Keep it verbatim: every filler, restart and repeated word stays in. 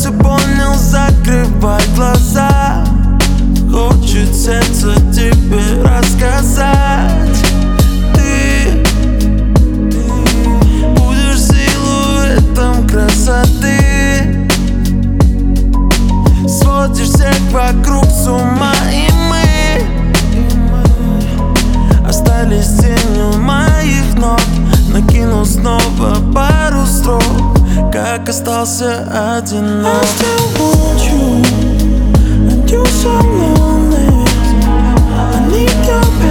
все понял, закрывай глаза. Хочет сердце тебе рассказать. Ты будешь силуэтом красоты, сводишь всех вокруг с ума. И мы остались тенью моих ног. Накинул снова пару строк, как остался одинок. I still want you, and you're so lonely. I need your